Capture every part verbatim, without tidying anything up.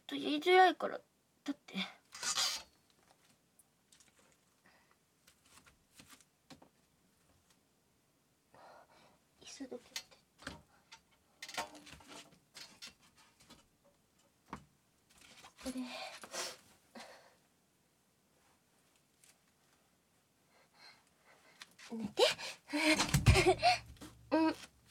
と言いづらいから。だって椅子どけてこれ寝てうん、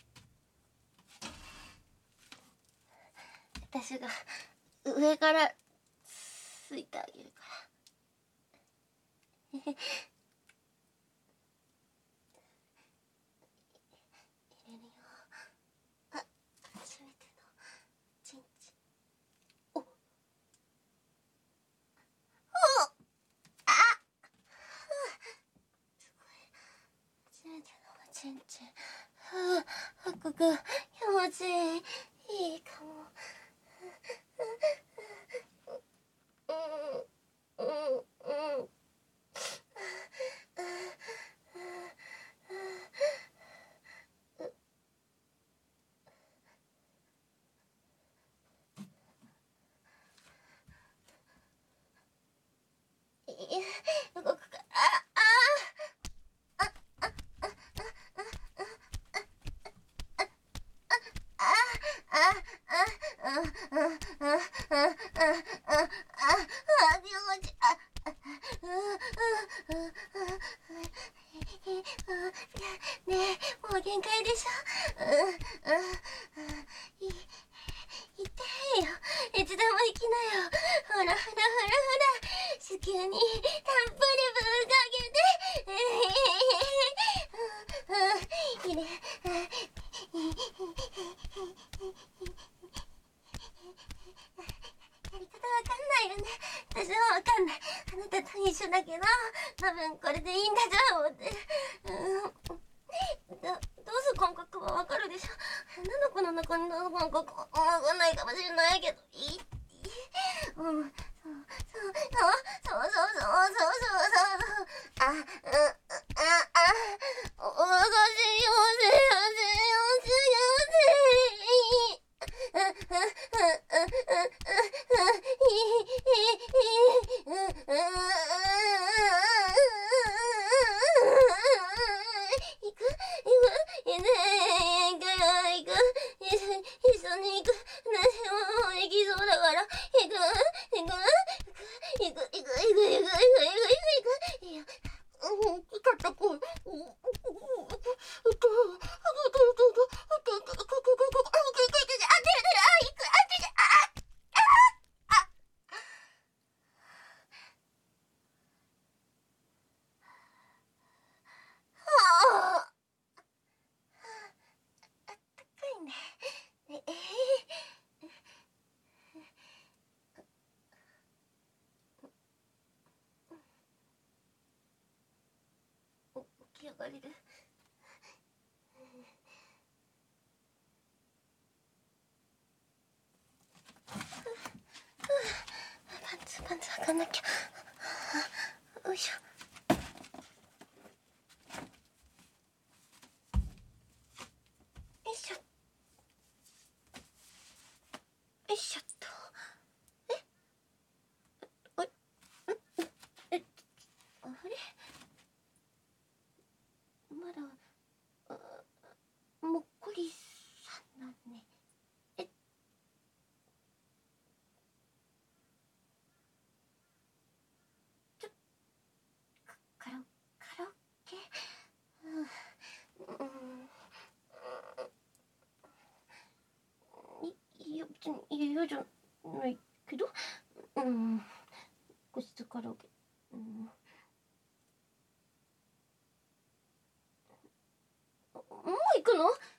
私が上からついてあげるから入れるよ。あ、初めてのチンチン。おっおっあすごい初めてのチンチン。はあ、ここ気持ちいい。いいかも。うんうんうん。動くか。ああああねえ、もう限界でしょ。うんうんい痛いよ。いつでも行きなよ。ほらほらほらほら。子宮にたっぷりぶんかけて。いいね。やり方わかんないよね。私もわかんない。あなたと一緒だけど、多分これでいいんだと思ってる。うんど、どうす感覚はわかるでしょ。女の子の中にどう感覚はわかんないかもしれないけど、いい、いい。うん、そう、そう、そう、そう、そう、そう、そう、そう、そう、あ、うん、あ、あ、おかしいよ、せよ、せよ、せよ、せ行く行くいねえ、行くよ、行く。一緒に、一緒に行く。私も行きそうだから、行く行く行く行く行く行く行く行く行く行くいいよ。うん、来ちゃった、こう。起き上がれる？パンツパンツ履かなきゃ。よいしょ。よいしょ。よいしょっと。え？あれ？え？あれ？まだもっこりさんだね。え？ちょカラカラオケ？うん。いや別に嫌じゃないけど、うん個室カラオケ、うん、もう行くの？